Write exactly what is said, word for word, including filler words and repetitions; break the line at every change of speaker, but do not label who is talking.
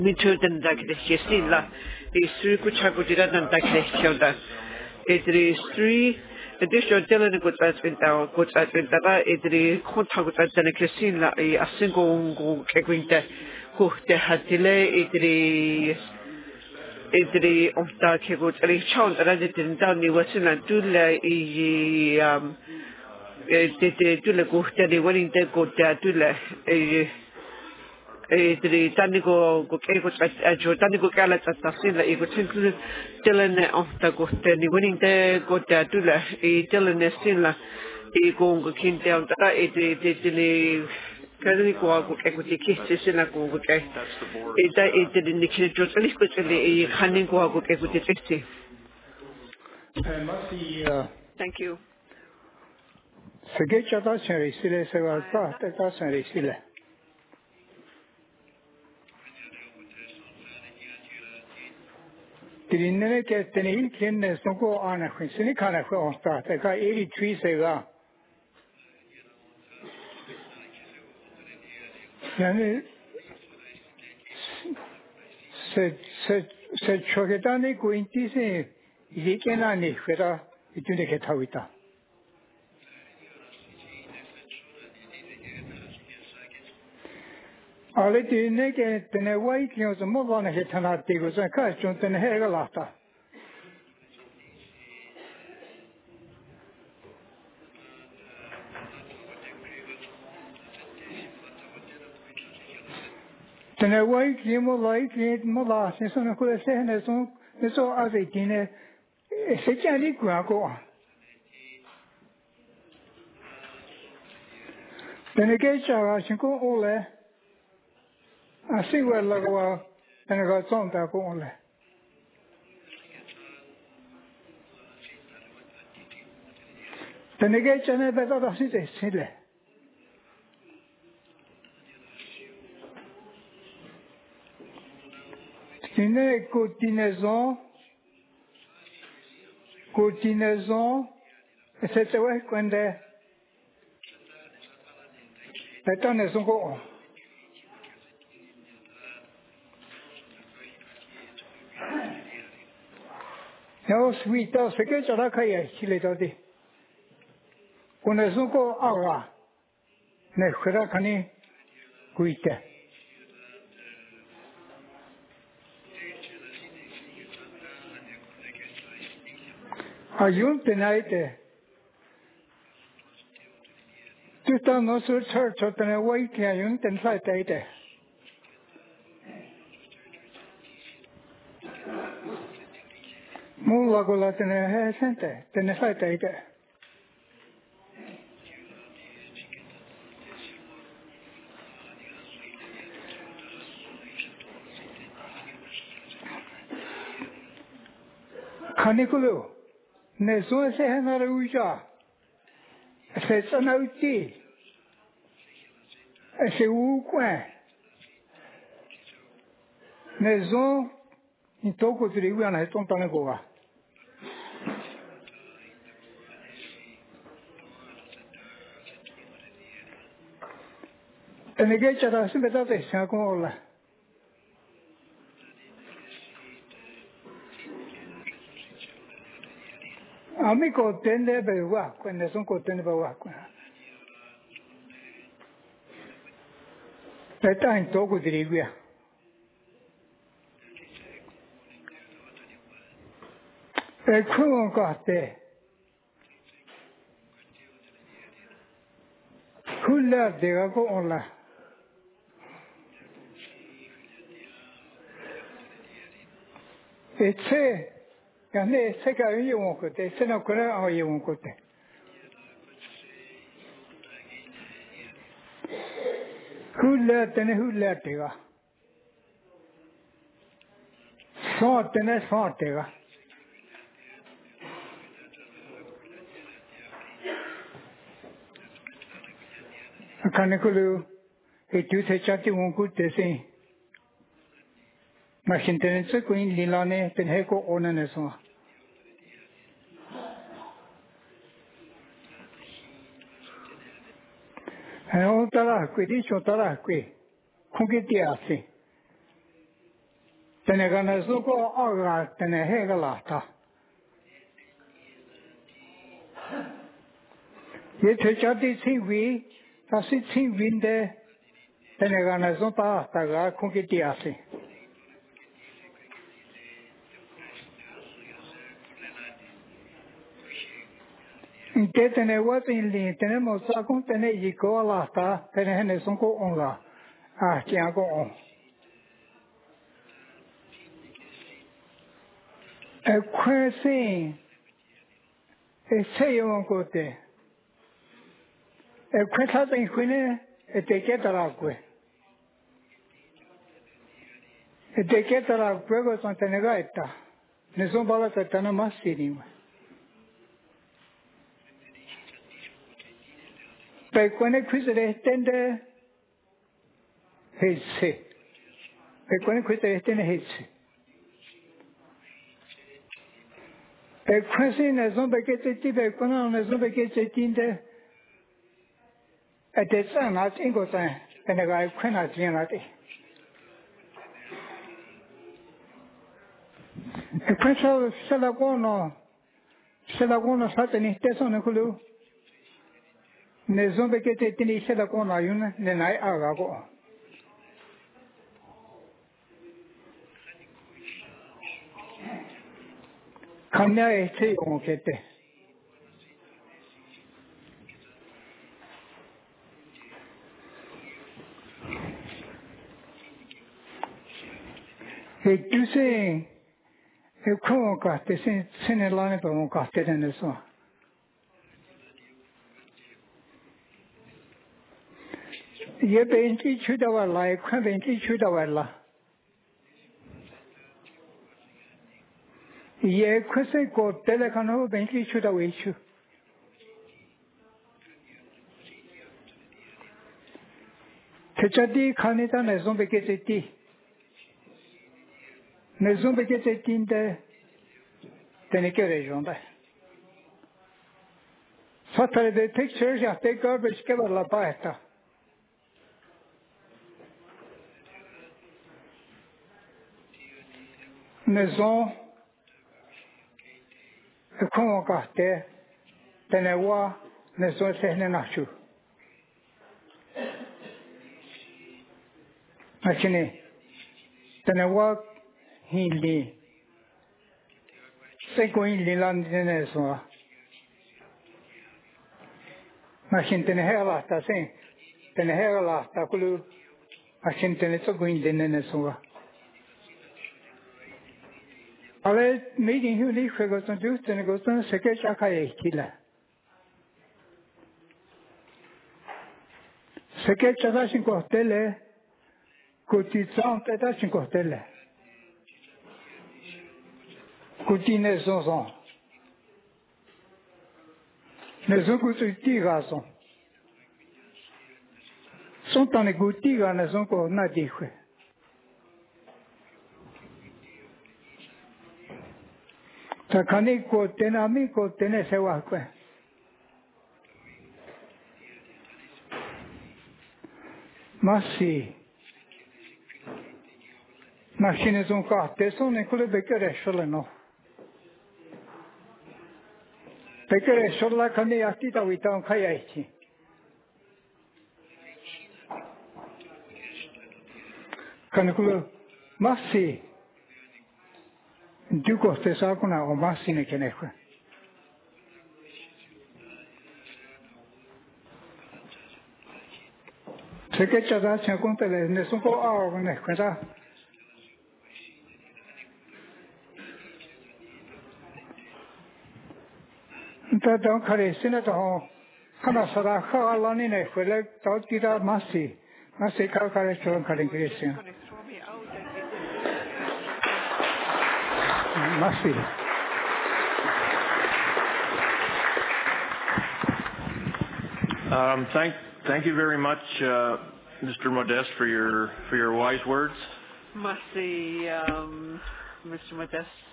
Mitudan Dakisilla, the Sukuchakujiran Dakishilda. It is three additional Dylan goods as Vinta, goods as Vintaba, it is contact at the Casilla, a single Kegwinta, who the Hatile, it is. Idri of the Kegut, a child that I didn't tell me what's in a Dula, um, did Dula go to the wedding day go to Dula, the Tanigo Gokego at Jordanigo Galat at Tafila, it would include Dylan of the Gostani winning day go to Dula, a Dylan Estilla, a Gongo King down the it Kali ko ako kay kuti kisi sila ko kay ita ita din nikhe jo tsali ko tsali e khanin ko ako kay kuti kisi. Thank you.
Sege chata chari sile sega ta ta ta chari sile. Tirinne ke teni kenne soko ana khun sini khana khun ta ta ka eighty-three sega. Yani se se se choketani kuinti se yekena ni khera itune ke thawita ale tine ke tene wai kyo so mo bana he thana te go sa ka chon tene he ga lata tene wai kyo mo lai kyo mo la se so na ko se ne so ne so a se tine se chani kwa ko tene ke cha shin ko ole a si wa la wa tene ga song ta ko ole tene ke cha ne ba ta si se se le Une combinaison, combinaison, c'est ouais quand est, attends ne sont quoi? Non, suite, c'est que ça va créer, s'il est dit. On ne sont quoi à la, ne fera qu'un suite. Ayun tenaite. Tu ta no su church tene wai ke ayun ten sai teite. Mu la go la tene he sente, tene sai teite. Kanikulu. Ne so se hanara uja se sanauti se u kwa ne zo in toko tribu ana tontane goga ene ge chara se beta te sa ko ola Ami ko tende be wa kwende son ko tende be wa kwa Eta in toku dirigua E kuon ka te Kulla de ga ko ola E tse Ya ne se ka yi won ko te se no ko na yi won ko te Hulla tene hulla te ga So tene so te ga Akane ko lu e tu se chati won ko te se Ma shintense ko in lilane tene ko onane so Tara qui dice Tara qui con che ti assi tenegana zuko aga tenehega lata. Ye techati tiwi, tasi tiwinde tenegana zupa taga kukitiasi. Inte tenewa tinli tenemos sakun tene yiko lata tenehene zuko onga. Ah, kiago on. A question is say on kote. A question in Queen, a ticket aragwe. A ticket aragwe was on Tenegaita. Nezumbala Tatana Massidim. But when a quiz tender, he say. But when a quiz tender, he say. A question is not a get a tip, a is not a get a tinder. At the sun, not Ingleton, and a guy cannot generate. A question of Salagono, Salagono Saturday, Tesson and Kulu. Nezumbe get a tiny Salagona, you then I are. Kanya ese onkete. E tu sei e come carte se se ne lane per un carte ne so. Ye benti chuda wala e kwa benti chuda wala. Ye kwese ko telekano benti chuda wechu. Techadi khanita ne zombe ke ti. Ne zombe ke ti de teneke rejonda. Fatale de pictures ya te garbage ke la paeta. Maison e como carte tenewa maison sehne nachu machine tenewa hili se ko hili lan dene so machine tene hela ta se tene hela ta kulu machine tene so ko hili dene so Ale meeting you need for goes on to and goes on second Shakai killer. Second Chadashin Cortele, Cotisan Tadashin Cortele. Cotine Zonzon. Les Oguti Razon. Sont en égouti à la zone qu'on a dit. Takani ko tenami ko tene sewa kwe. Masi. Machine zon karte son e kule bekere shole no. Bekere shola kani atita wita on kaya ichi. Kani kule masi. Duko te sakuna o masine kenekwe. Se che c'è da c'è conto le nessun po' a ne questa. Da da kare sine da kana sara khala ni ne quelle da tira masi. Masi ka kare chon kare krisia. Masi.
Um, thank, thank you very much, uh, Mister Modeste, for your for your wise words.
Masi, um, Mister Modeste.